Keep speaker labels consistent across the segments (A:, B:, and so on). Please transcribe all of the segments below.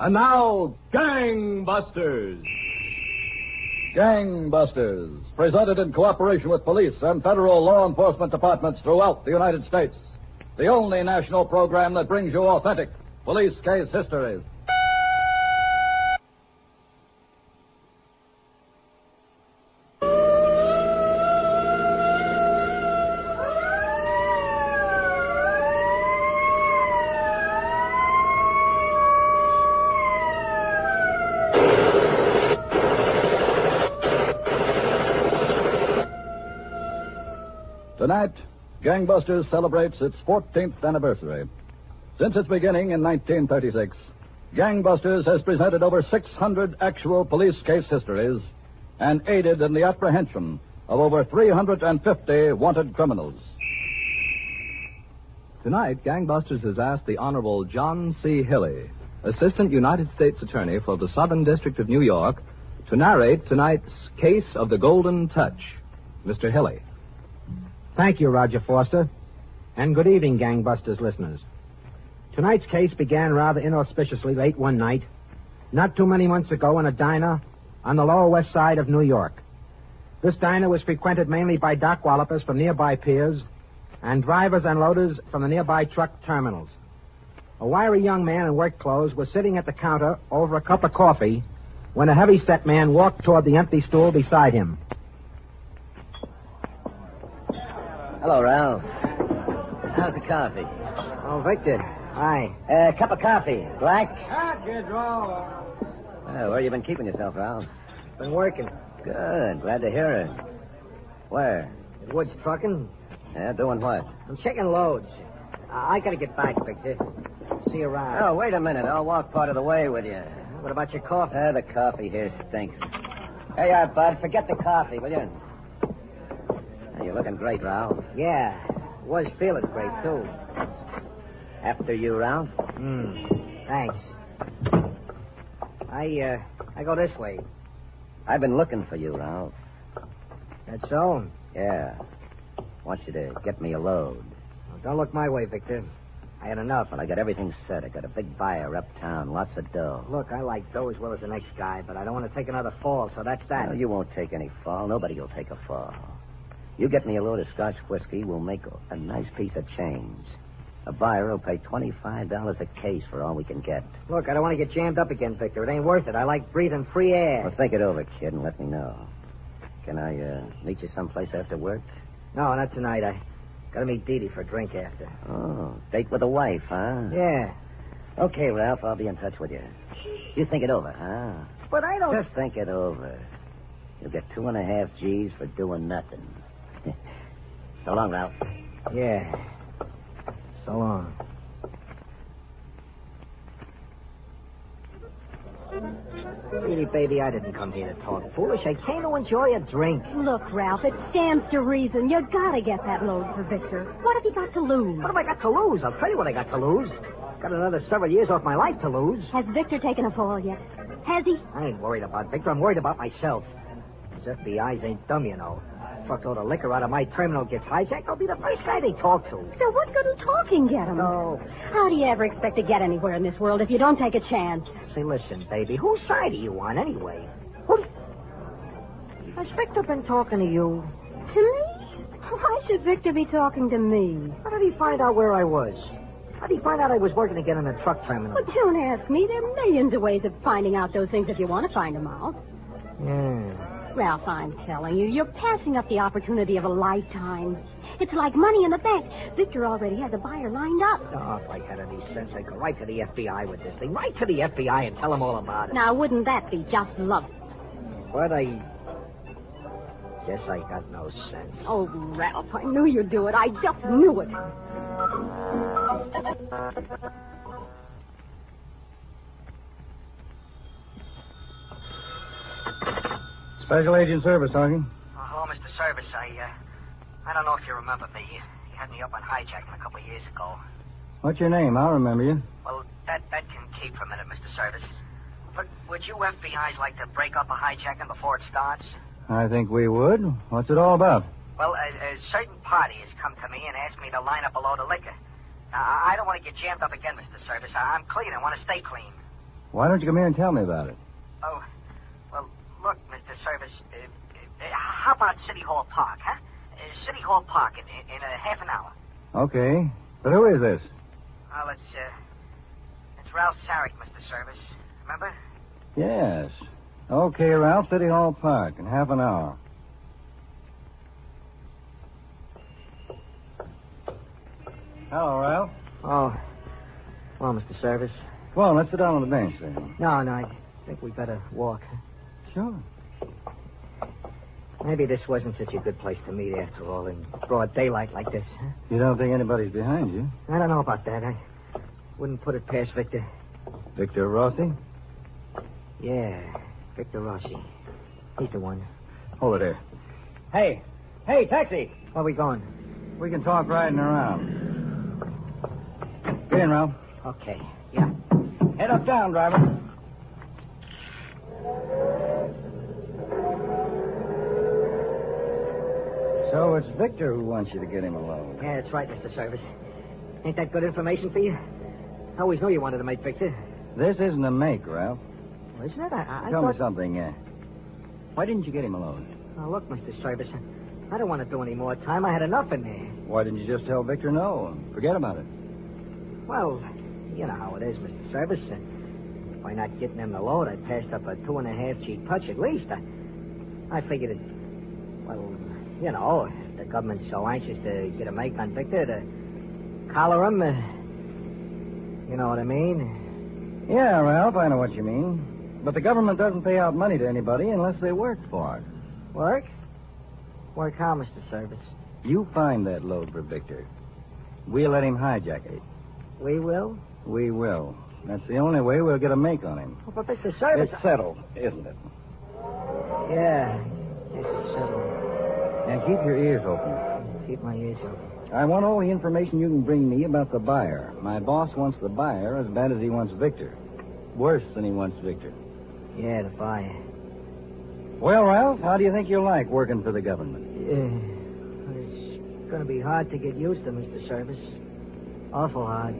A: And now, Gangbusters!
B: Gangbusters, presented in cooperation with police and federal law enforcement departments throughout the United States. The only national program that brings you authentic police case histories. Tonight, Gangbusters celebrates its 14th anniversary. Since its beginning in 1936, Gangbusters has presented over 600 actual police case histories and aided in the apprehension of over 350 wanted criminals.
C: Tonight, Gangbusters has asked the Honorable John C. Hilley, Assistant United States Attorney for the Southern District of New York, to narrate tonight's Case of the Golden Touch. Mr. Hilley.
D: Thank you, Roger Foster. And good evening, Gangbusters listeners. Tonight's case began rather inauspiciously late one night, not too many months ago, in a diner on the Lower West Side of New York. This diner was frequented mainly by dock wallopers from nearby piers and drivers and loaders from the nearby truck terminals. A wiry young man in work clothes was sitting at the counter over a cup of coffee when a heavy-set man walked toward the empty stool beside him.
E: Hello, Ralph. How's the coffee?
D: Oh, Victor. Hi.
E: Cup of coffee. Black?
D: Kid,
E: Where you been keeping yourself, Ralph?
D: Been working.
E: Good. Glad to hear it. Where?
D: At Woods Trucking.
E: Yeah, doing what?
D: I'm checking loads. I gotta get back, Victor. See you around.
E: Oh, wait a minute. I'll walk part of the way with you.
D: What about your coffee?
E: The coffee here stinks. Hey, Bud, forget the coffee, will you? You're looking great, Ralph.
D: Yeah. Was feeling great, too.
E: After you, Ralph?
D: Thanks. I go this way.
E: I've been looking for you, Ralph.
D: That so?
E: Yeah. Want you to get me a load.
D: Well, don't look my way, Victor. I had enough.
E: Well, I got everything set. I got a big buyer uptown, lots of dough.
D: Look, I like dough as well as the next guy, but I don't want to take another fall, so that's that.
E: No, you won't take any fall. Nobody will take a fall. You get me a load of Scotch whiskey, we'll make a nice piece of change. A buyer will pay $25 a case for all we can get.
D: Look, I don't want to get jammed up again, Victor. It ain't worth it. I like breathing free air.
E: Well, think it over, kid, and let me know. Can I meet you someplace after work?
D: No, not tonight. I gotta meet Dee Dee for a drink after.
E: Oh, date with a wife, huh?
D: Yeah.
E: Okay, Ralph, I'll be in touch with you. You think it over, huh?
D: But I don't...
E: Just think it over. You'll get 2.5 G's for doing nothing. So long, Ralph.
D: Yeah. So long. Really, baby, I didn't come here to talk foolish. I came to enjoy a drink.
F: Look, Ralph, it stands to reason. You gotta get that load for Victor. What have you got to lose?
D: What have I got to lose? I'll tell you what I got to lose. Got another several years off my life to lose.
F: Has Victor taken a fall yet? Has he?
D: I ain't worried about Victor. I'm worried about myself. These FBI's ain't dumb, you know. Truckload of liquor out of my terminal gets hijacked, I'll be the first guy they talk to.
F: So what good in talking get him?
D: No.
F: How do you ever expect to get anywhere in this world if you don't take a chance?
D: Say, listen, baby, whose side are you on anyway? Has Victor been talking to you?
F: To me? Why should Victor be talking to me?
D: How did he find out where I was? How did he find out I was working again in a truck terminal?
F: Well, don't ask me. There are millions of ways of finding out those things if you want to find them out.
D: Yeah.
F: Ralph, I'm telling you, you're passing up the opportunity of a lifetime. It's like money in the bank. Victor already has a buyer lined up.
D: Oh, if I had any sense, I'd go right to the FBI with this thing. Right to the FBI and tell them all about it.
F: Now, wouldn't that be just lovely?
D: But I guess I got no sense.
F: Oh, Ralph, I knew you'd do it. I just knew it.
G: Special Agent Service, talking.
D: Oh, Mr. Service, I don't know if you remember me. You had me up on hijacking a couple of years ago.
G: What's your name? I'll remember you.
D: Well, that can keep for a minute, Mr. Service. But would you FBI's like to break up a hijacking before it starts?
G: I think we would. What's it all about?
D: Well, a certain party has come to me and asked me to line up a load of liquor. Now, I don't want to get jammed up again, Mr. Service. I'm clean. I want to stay clean.
G: Why don't you come here and tell me about it?
H: Oh, well, look, Mr. Service, how about City Hall Park, huh? City Hall Park in a half an hour.
G: Okay. But who is this?
H: Well, it's Ralph Sarek, Mr. Service. Remember?
G: Yes. Okay, Ralph, City Hall Park in half an hour. Hello, Ralph.
D: Oh. Well, Mr. Service.
G: Come on, let's sit down on the bench there.
D: No, I think we better walk.
G: Sure.
D: Maybe this wasn't such a good place to meet after all, in broad daylight like this. Huh?
G: You don't think anybody's behind you?
D: I don't know about that. I wouldn't put it past Victor.
G: Victor Rossi?
D: Yeah, Victor Rossi. He's the one.
G: Hold it here.
D: Hey, taxi! Where are we going?
G: We can talk riding around. Get in, Ralph.
D: Okay, yeah.
G: Head up down, driver. So it's Victor who wants you to get him alone.
D: Yeah, that's right, Mr. Service. Ain't that good information for you? I always knew you wanted to make Victor.
G: This isn't a make, Ralph.
D: Well, isn't it? I
G: Tell
D: thought...
G: me something. Why didn't you get him alone?
D: Oh, look, Mr. Service, I don't want to do any more time. I had enough in there.
G: Why didn't you just tell Victor no and forget about it?
D: Well, you know how it is, Mr. Service. By not getting him the load, I passed up a 2.5G touch at least. I figured it... Well, you know, if the government's so anxious to get a make on Victor, to collar him, you know what I mean?
G: Yeah, Ralph, I know what you mean. But the government doesn't pay out money to anybody unless they work for it.
D: Work? Work how, Mr. Service?
G: You find that load for Victor. We'll let him hijack it.
D: We will?
G: We will. That's the only way we'll get a make on him.
D: Oh, but Mr. Service...
G: It's settled, isn't it?
D: Yeah. Yes, it's settled.
G: And keep your ears open.
D: Keep my ears open.
G: I want all the information you can bring me about the buyer. My boss wants the buyer as bad as he wants Victor. Worse than he wants Victor.
D: Yeah, the buyer.
G: Well, Ralph, how do you think you'll like working for the government?
D: It's going to be hard to get used to, Mr. Service. Awful hard.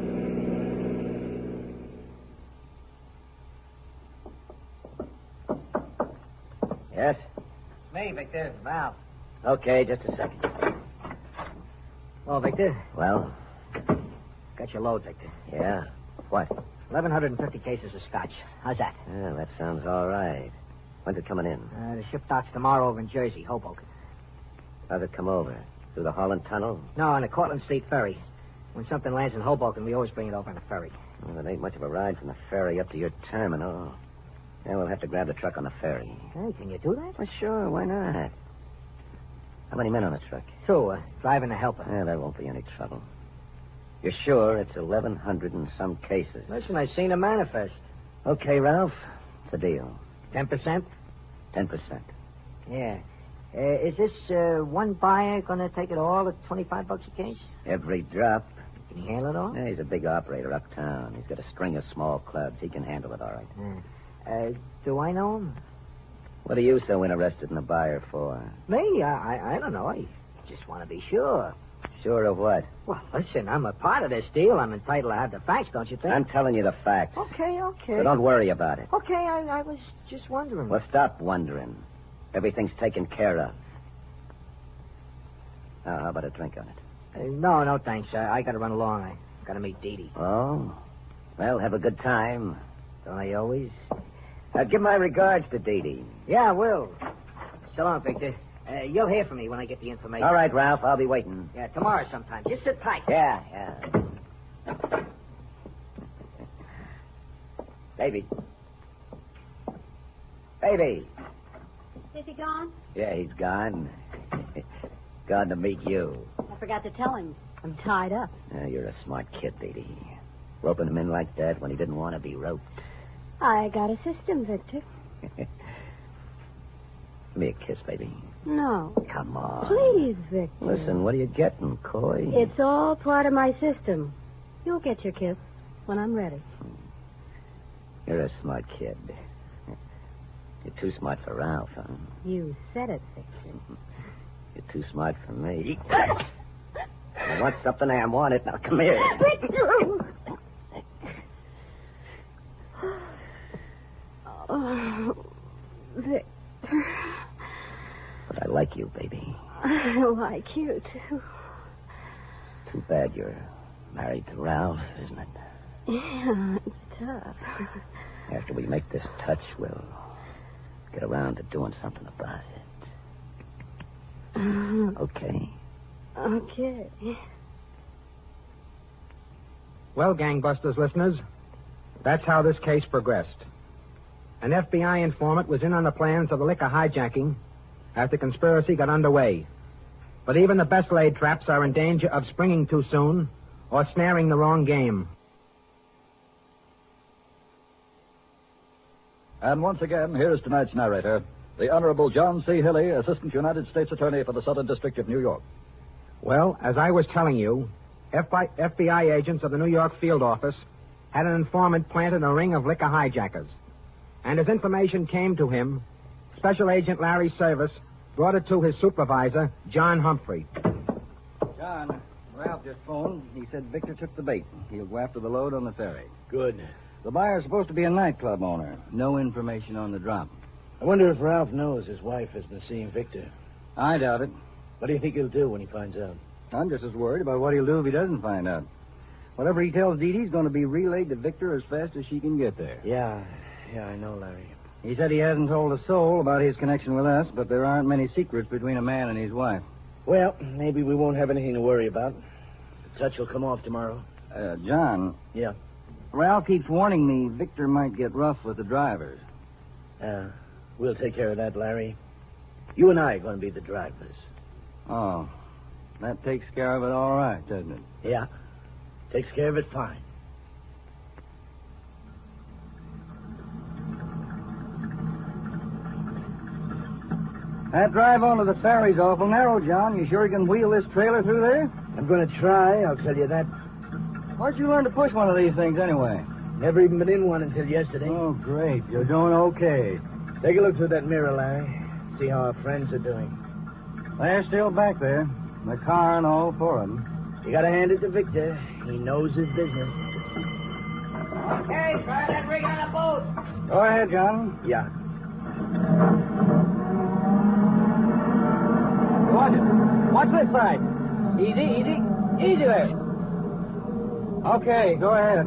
E: Yes?
D: Me, Victor. Ralph.
E: Okay, just a second.
D: Oh, Victor.
E: Well?
D: Got your load, Victor.
E: Yeah? What?
D: 1,150 cases of scotch. How's that?
E: Yeah, that sounds all right. When's it coming in?
D: The ship docks tomorrow over in Jersey, Hoboken.
E: How's it come over? Through the Holland Tunnel?
D: No, on the Cortlandt Street ferry. When something lands in Hoboken, we always bring it over on a ferry.
E: Well, it ain't much of a ride from the ferry up to your terminal. Yeah, we'll have to grab the truck on the ferry.
D: Hey, can you do that?
E: Well, sure, why not? How many men on the truck?
D: 2, driving a helper.
E: Yeah, that won't be any trouble. You're sure it's 1,100 and some cases?
D: Listen, I've seen a manifest.
E: Okay, Ralph. It's a deal.
D: 10%?
E: 10%.
D: Yeah. Is this one buyer going to take it all at $25 a case?
E: Every drop.
D: Can he handle it all?
E: Yeah, he's a big operator uptown. He's got a string of small clubs. He can handle it all right.
D: Do I know him?
E: What are you so interested in a buyer for?
D: Me? I don't know. I just want to be sure.
E: Sure of what?
D: Well, listen, I'm a part of this deal. I'm entitled to have the facts, don't you think?
E: I'm telling you the facts.
D: Okay.
E: So don't worry about it.
D: Okay, I was just wondering.
E: Well, stop wondering. Everything's taken care of. Now, how about a drink on it?
D: No, thanks. I got to run along. I got to meet Dee Dee.
E: Oh? Well, have a good time.
D: Don't I always?
E: Give my regards to Dee Dee.
D: Yeah, I will. So long, Victor. You'll hear from me when I get the information.
E: All right, Ralph. I'll be waiting.
D: Yeah, tomorrow sometime. Just sit tight.
E: Yeah. Baby.
F: Is he gone?
E: Yeah, he's gone. Gone to meet you.
F: I forgot to tell him. I'm tied up.
E: You're a smart kid, Dee Dee. Roping him in like that when he didn't want to be roped.
F: I got a system, Victor.
E: Give me a kiss, baby.
F: No.
E: Come on.
F: Please, Victor.
E: Listen, what are you getting, coy?
F: It's all part of my system. You'll get your kiss when I'm ready.
E: You're a smart kid. You're too smart for Ralph, huh?
F: You said it, Victor.
E: You're too smart for me. I want something, I want it. Now, come here.
F: Victor! Oh, Victor.
E: But I like you, baby.
F: I like you, too.
E: Too bad you're married to Ralph, isn't it?
F: Yeah, it's tough.
E: After we make this touch, we'll get around to doing something about it. Okay?
F: Okay.
D: Well, Gangbusters listeners, that's how this case progressed. An FBI informant was in on the plans of the liquor hijacking as the conspiracy got underway. But even the best laid traps are in danger of springing too soon or snaring the wrong game.
B: And once again, here is tonight's narrator, the Honorable John C. Hilly, Assistant United States Attorney for the Southern District of New York.
D: Well, as I was telling you, FBI agents of the New York field office had an informant planted in a ring of liquor hijackers. And as information came to him, Special Agent Larry Service brought it to his supervisor, John Humphrey.
G: John, Ralph just phoned. He said Victor took the bait. He'll go after the load on the ferry.
I: Good.
G: The buyer's supposed to be a nightclub owner. No information on the drop.
I: I wonder if Ralph knows his wife has been seeing Victor.
G: I doubt it.
I: What do you think he'll do when he finds out?
G: I'm just as worried about what he'll do if he doesn't find out. Whatever he tells Dee Dee's going to be relayed to Victor as fast as she can get there.
I: Yeah, I know, Larry.
G: He said he hasn't told a soul about his connection with us, but there aren't many secrets between a man and his wife.
I: Well, maybe we won't have anything to worry about. The touch will come off tomorrow.
G: John.
I: Yeah?
G: Ralph keeps warning me Victor might get rough with the drivers.
I: We'll take care of that, Larry. You and I are going to be the drivers.
G: Oh, that takes care of it all right, doesn't it?
I: Yeah. Takes care of it fine.
G: That drive onto the ferry's awful narrow, John. You sure you can wheel this trailer through there?
I: I'm going to try, I'll tell you that.
G: Where'd you learn to push one of these things anyway?
I: Never even been in one until yesterday.
G: Oh, great. You're doing okay.
I: Take a look through that mirror, Larry. See how our friends are doing.
G: They're still back there. The car and all four of them.
I: You got to hand it to Victor. He knows his business.
H: Okay, try that rig on a boat.
G: Go ahead, John.
I: Yeah.
G: Watch it. Watch this side. Easy there. Okay, go ahead.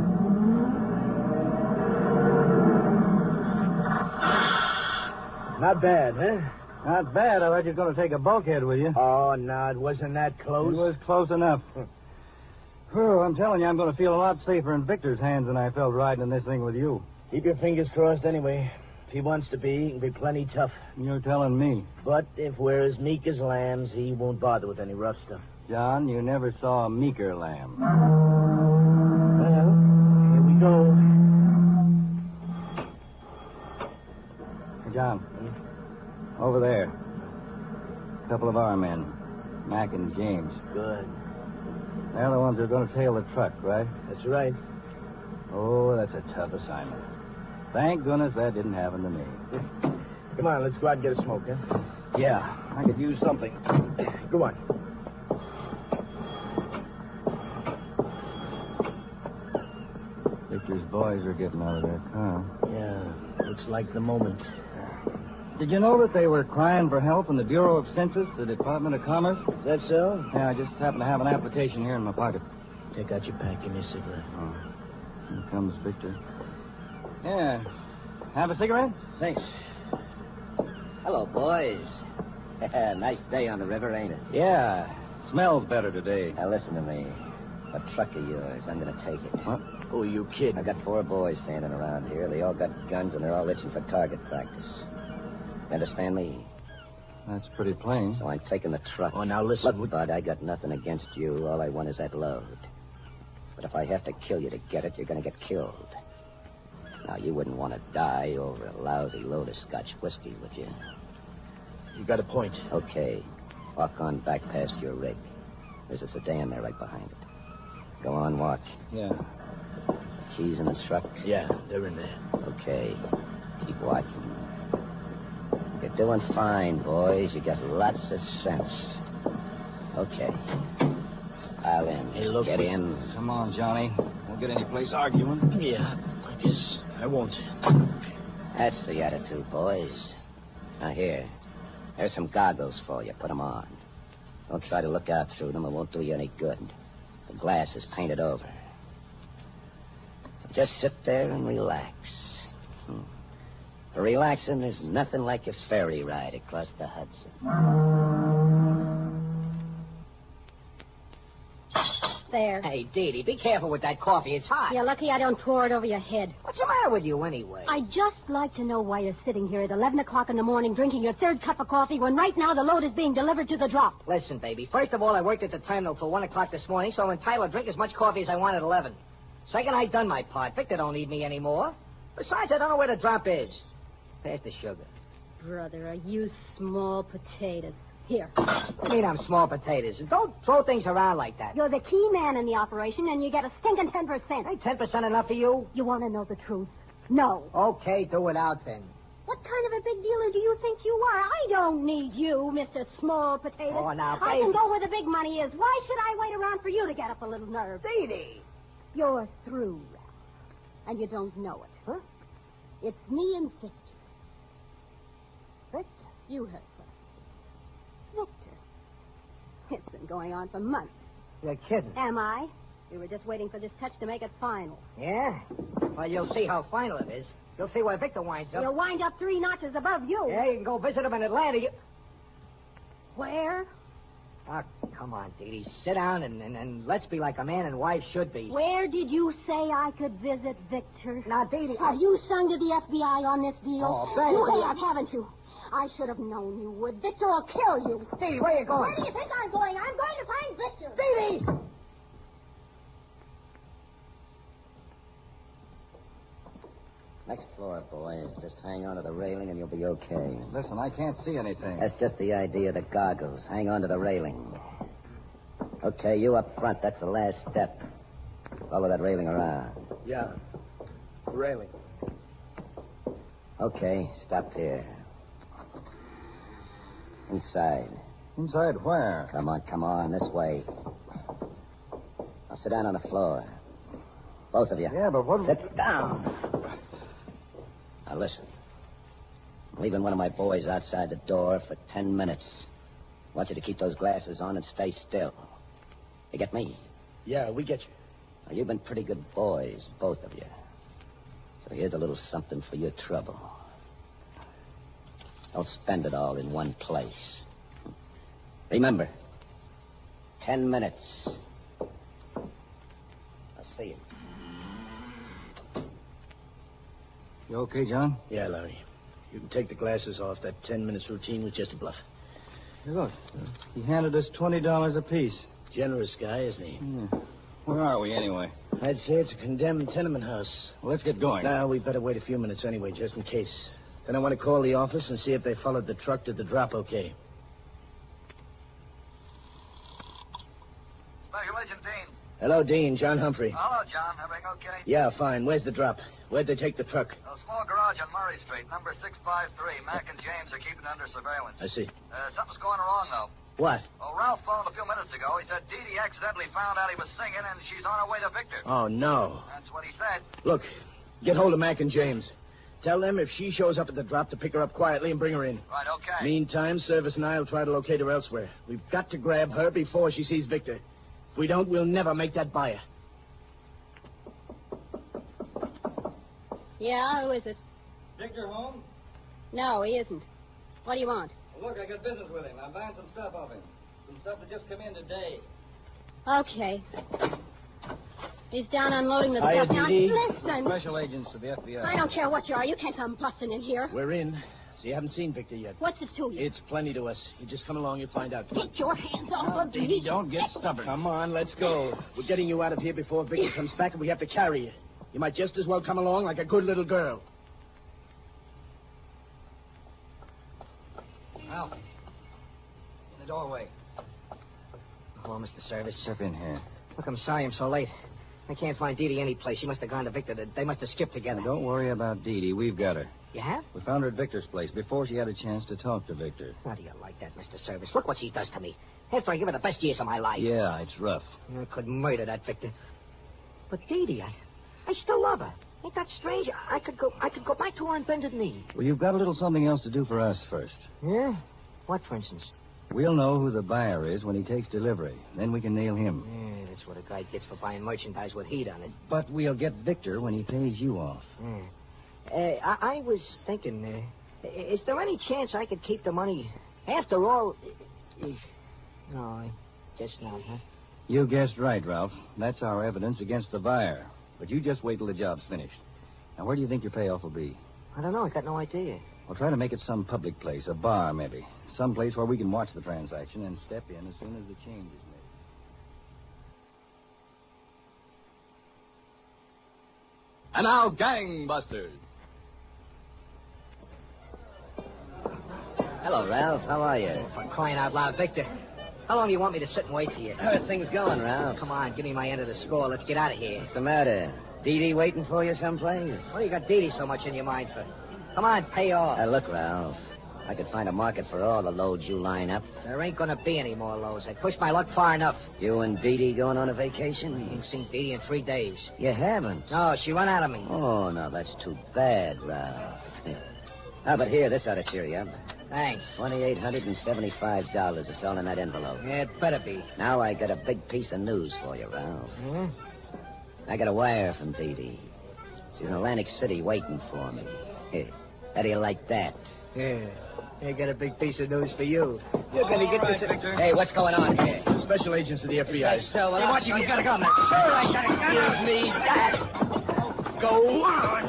I: Not bad, huh?
G: Not bad. I thought you were going to take a bulkhead with you.
I: Oh, no, it wasn't that close.
G: It was close enough. Whew, I'm telling you, I'm going to feel a lot safer in Victor's hands than I felt riding in this thing with you.
I: Keep your fingers crossed anyway. If he wants to be, he can be plenty tough.
G: You're telling me.
I: But if we're as meek as lambs, he won't bother with any rough stuff.
G: John, you never saw a meeker lamb.
I: Well, here we go.
G: Hey, John. Over there. A couple of our men. Mac and James.
I: Good.
G: They're the ones who are going to tail the truck, right?
I: That's right.
G: Oh, that's a tough assignment. Thank goodness that didn't happen to me.
I: Come on, let's go out and get a smoke, huh?
G: Yeah, I could use something.
I: Go on.
G: Victor's boys are getting out of their car.
I: Yeah, looks like the moment.
G: Did you know that they were crying for help in the Bureau of Census, the Department of Commerce?
I: Is that so?
G: Yeah, I just happen to have an application here in my pocket.
I: Take out your pack. Give me a cigarette.
G: Oh, here comes Victor. Yeah. Have a cigarette?
E: Thanks. Hello, boys. Nice day on the river, ain't it?
G: Yeah. Smells better today.
E: Now, listen to me. A truck of yours. I'm going to take it.
G: What?
I: Oh, you kidding?
E: I got 4 boys standing around here. They all got guns, and they're all itching for target practice. You understand me?
G: That's pretty plain.
E: So I'm taking the truck.
I: Oh, now listen.
E: Look, Bud, I got nothing against you. All I want is that load. But if I have to kill you to get it, you're going to get killed. Now, you wouldn't want to die over a lousy load of Scotch whiskey, would you?
I: You got a point.
E: Okay. Walk on back past your rig. There's a sedan there right behind it. Go on, walk.
G: Yeah.
E: Keys in the truck?
I: Yeah, they're in there.
E: Okay. Keep watching. You're doing fine, boys. You got lots of sense. Okay. Pile in.
I: Hey, look.
E: Get in.
G: Come on, Johnny. Won't get any place arguing.
I: Yeah, I guess I won't.
E: That's the attitude, boys. Now, here. There's some goggles for you. Put them on. Don't try to look out through them. It won't do you any good. The glass is painted over. So just sit there and relax. For relaxing, there's nothing like a ferry ride across the Hudson.
F: There.
J: Hey, Dee Dee, be careful with that coffee. It's hot.
F: You're lucky I don't pour it over your head.
J: What's the matter with you, anyway?
F: I'd just like to know why you're sitting here at 11 o'clock in the morning drinking your third cup of coffee when right now the load is being delivered to the drop.
J: Listen, baby. First of all, I worked at the terminal till 1 o'clock this morning, so I'm entitled to drink as much coffee as I want at 11. Second, I done my part. Victor don't need me anymore. Besides, I don't know where the drop is. Pass the sugar.
F: Brother, are you small potatoes? Here.
J: What do you mean I'm small potatoes? Don't throw things around like that.
F: You're the key man in the operation, and you get a stinking 10%.
J: Ain't 10% enough for you?
F: You want to know the truth? No.
J: Okay, do it out then.
F: What kind of a big dealer do you think you are? I don't need you, Mr. Small Potatoes.
J: Oh, now,
F: I
J: baby.
F: can go where the big money is. Why should I wait around for you to get up a little nerve?
J: Dee Dee.
F: You're through, Ralph. And you don't know it.
J: Huh?
F: It's me and Victor. Victor? You heard first. Victor. It's been going on for months.
J: You're kidding.
F: Am I? We were just waiting for this touch to make it final.
J: Yeah? Well, you'll see how final it is. You'll see where Victor winds up.
F: You'll wind up 3 notches above you.
J: Yeah, you can go visit him in Atlanta.
F: Where?
J: Oh, come on, Dee Dee. Sit down and let's be like a man and wife should be.
F: Where did you say I could visit Victor?
J: Now, Dee Dee...
F: Have you sung to the FBI on this deal?
J: Oh, baby.
F: You have, haven't you? I should have known you would. Victor will kill you.
J: Dee Dee, where are you going?
F: Where do you think I'm going? I'm going to find Victor.
J: Dee Dee!
E: Next floor, boys. Just hang on to the railing and you'll be okay.
G: Listen, I can't see anything.
E: That's just the idea of the goggles. Hang on to the railing. Okay, you up front. That's the last step. Follow that railing around.
I: Yeah. Railing.
E: Okay, stop here. Inside.
G: Inside where?
E: Come on, this way. Now sit down on the floor. Both of you.
G: Yeah, but what...
E: Sit down. Now listen. I'm leaving one of my boys outside the door for 10 minutes. I want you to keep those glasses on and stay still. You get me?
I: Yeah, we get you.
E: Now, you've been pretty good boys, both of you. So here's a little something for your trouble. Don't spend it all in one place. Remember, 10 minutes. I'll see you.
G: You okay, John?
I: Yeah, Larry. You can take the glasses off. That 10 minutes routine was just a bluff.
G: Hey, look. He handed us $20 apiece.
I: Generous guy, isn't he?
G: Yeah. Where are we, anyway?
I: I'd say it's a condemned tenement house.
G: Well, let's get going.
I: Now, we better wait a few minutes anyway, just in case. Then I want to call the office and see if they followed the truck to the drop okay.
K: Special Agent Dean.
I: Hello, Dean. John Humphrey.
K: Hello, John. Everything okay?
I: Yeah, fine. Where's the drop? Where'd they take the truck?
K: A small garage on Murray Street, number 653. Mac and James are keeping it under surveillance.
I: I see.
K: Something's going wrong, though.
I: What?
K: Oh, Ralph phoned a few minutes ago. He said Dee Dee accidentally found out he was singing, and she's on her way to Victor.
I: Oh, no.
K: That's what he said.
I: Look, get hold of Mac and James. Tell them if she shows up at the drop to pick her up quietly and bring her in.
K: Right, okay.
I: Meantime, Service and I will try to locate her elsewhere. We've got to grab her before she sees Victor. If we don't, we'll never make that buyer.
F: Yeah, who is it?
B: Victor home?
F: No, he isn't. What do you want?
B: Well, look, I got business with him. I'm buying some stuff off him. Some stuff that just come in today.
F: Okay. He's down unloading the
I: Hiya,
F: stuff. Now,
I: Dee Dee.
F: listen.
G: Special agents of the FBI.
F: I don't care what you are. You can't come busting in here.
I: We're in. So you haven't seen Victor yet.
F: What's this to you?
I: It's plenty to us. You just come along, you'll find out.
F: Get your hands off of
G: Dee Dee,
F: me.
G: don't get stubborn.
I: Come on, let's go. We're getting you out of here before Victor comes back, and we have to carry you. You might just as well come along like a good little girl.
G: Al. In the doorway.
J: Hello, Mr. Service.
G: Step in here.
J: Look, I'm sorry I'm so late. I can't find Dee Dee any place. She must have gone to Victor. They must have skipped together.
G: Now, don't worry about Dee Dee. We've got her.
J: You have?
G: We found her at Victor's place before she had a chance to talk to Victor.
J: How do you like that, Mr. Service? Look what she does to me. After I give her the best years of my life.
G: Yeah, it's rough.
J: I could murder that Victor. But Dee Dee, I still love her. Ain't that strange? I could go back to her on bended knee.
G: Well, you've got a little something else to do for us first.
J: Yeah? What, for instance?
G: We'll know who the buyer is when he takes delivery. Then we can nail him.
J: Yeah, that's what a guy gets for buying merchandise with heat on it.
G: But we'll get Victor when he pays you off.
J: I was thinking, is there any chance I could keep the money? After all, no, I guess not, huh?
G: You guessed right, Ralph. That's our evidence against the buyer. But you just wait till the job's finished. Now, where do you think your payoff will be?
J: I don't know. I got no idea.
G: Well, try to make it some public place, a bar maybe. Some place where we can watch the transaction and step in as soon as the change is made.
C: And now, Gangbusters.
E: Hello, Ralph. How are you?
J: For crying out loud, Victor. How long do you want me to sit and wait for you?
E: How are things going, Ralph?
J: Come on, give me my end of the score. Let's get out of here.
E: What's the matter? Dee Dee waiting for you someplace?
J: What do you got Dee Dee so much in your mind for? Come on, pay off.
E: Look, Ralph. I could find a market for all the loads you line up.
J: There ain't gonna be any more loads. I pushed my luck far enough.
E: You and Dee Dee going on a vacation?
J: I ain't seen Dee Dee in 3 days.
E: You haven't?
J: No, she run out of me.
E: Oh, no, that's too bad, Ralph. But here, this ought to cheer you up.
J: Thanks.
E: $2,875. It's all in that envelope.
J: Yeah, it better be.
E: Now I got a big piece of news for you, Ralph.
J: Hmm?
E: I got a wire from Dee Dee. She's in Atlantic City waiting for me. Here. How do you like that?
J: Yeah. I got a big piece of news for you. You're gonna get this...
I: Victor.
E: Hey, what's going on here?
I: Special agents of the FBI.
E: So,
J: Hey, watch it. You gotta go, man. Sure, I got a gun.
E: Give me that.
I: Go on.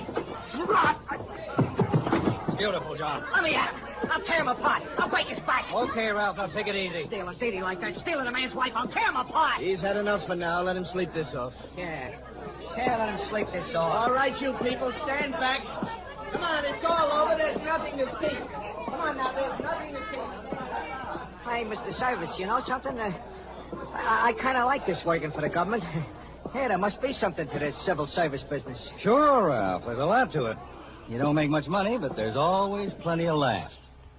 G: Beautiful, John.
J: Let me at him. I'll tear him apart. I'll break his back.
G: Okay, Ralph, now take it easy.
J: Stealing Dee Dee like that, stealing a man's wife, I'll tear him apart.
I: He's had enough for now. Let him sleep this off.
J: Yeah. Yeah, let him sleep this off.
H: All right, you people, stand back. Come on, it's all over. There's nothing to see. Come on now, there's nothing to see.
J: Hey, Mr. Service, you know something? I kind of like this working for the government. Hey, there must be something to this civil service business.
G: Sure, Ralph. There's a lot to it. You don't make much money, but there's always plenty of laughs.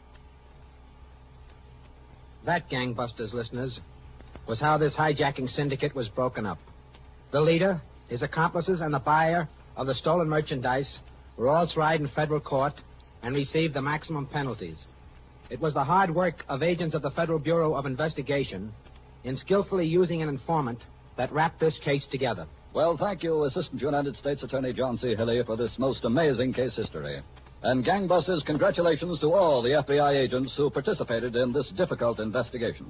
D: That, Gangbusters listeners, was how this hijacking syndicate was broken up. The leader, his accomplices, and the buyer of the stolen merchandise were all tried in federal court and received the maximum penalties. It was the hard work of agents of the Federal Bureau of Investigation in skillfully using an informant that wrapped this case together.
B: Well, thank you, Assistant United States Attorney John C. Hilly, for this most amazing case history. And Gangbusters, congratulations to all the FBI agents who participated in this difficult investigation.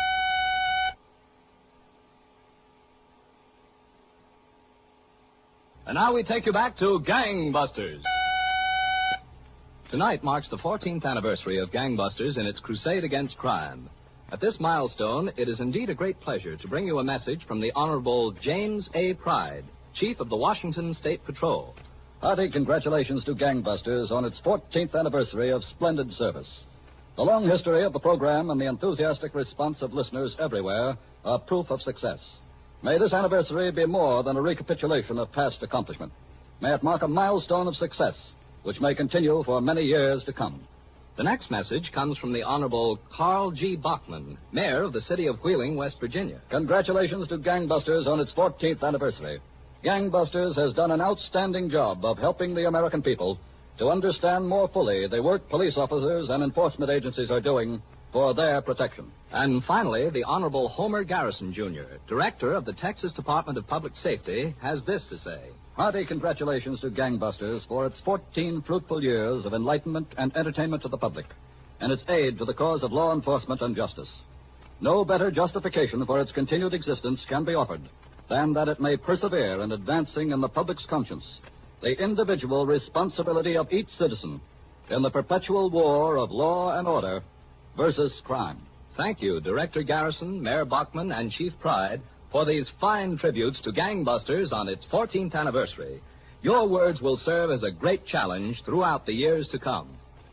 C: And now we take you back to Gangbusters. Tonight marks the 14th anniversary of Gangbusters in its crusade against crime. At this milestone, it is indeed a great pleasure to bring you a message from the Honorable James A. Pride, Chief of the Washington State Patrol.
B: Hearty congratulations to Gangbusters on its 14th anniversary of splendid service. The long history of the program and the enthusiastic response of listeners everywhere are proof of success. May this anniversary be more than a recapitulation of past accomplishment. May it mark a milestone of success, which may continue for many years to come.
C: The next message comes from the Honorable Carl G. Bachman, Mayor of the city of Wheeling, West Virginia.
B: Congratulations to Gangbusters on its 14th anniversary. Gangbusters has done an outstanding job of helping the American people to understand more fully the work police officers and enforcement agencies are doing for their protection.
C: And finally, the Honorable Homer Garrison, Jr., Director of the Texas Department of Public Safety, has this to say.
B: Hearty congratulations to Gangbusters for its 14 fruitful years of enlightenment and entertainment to the public, and its aid to the cause of law enforcement and justice. No better justification for its continued existence can be offered than that it may persevere in advancing in the public's conscience the individual responsibility of each citizen in the perpetual war of law and order versus crime.
C: Thank you, Director Garrison, Mayor Bachman, and Chief Pride, for these fine tributes to Gangbusters on its 14th anniversary. Your words will serve as a great challenge throughout the years to come.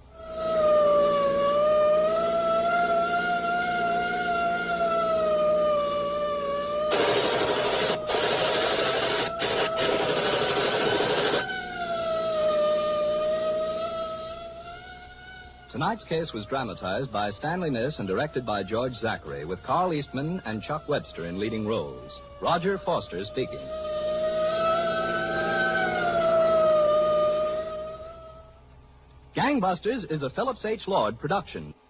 C: Tonight's case was dramatized by Stanley Niss and directed by George Zachary, with Carl Eastman and Chuck Webster in leading roles. Roger Foster speaking. Gangbusters is a Phillips H. Lord production.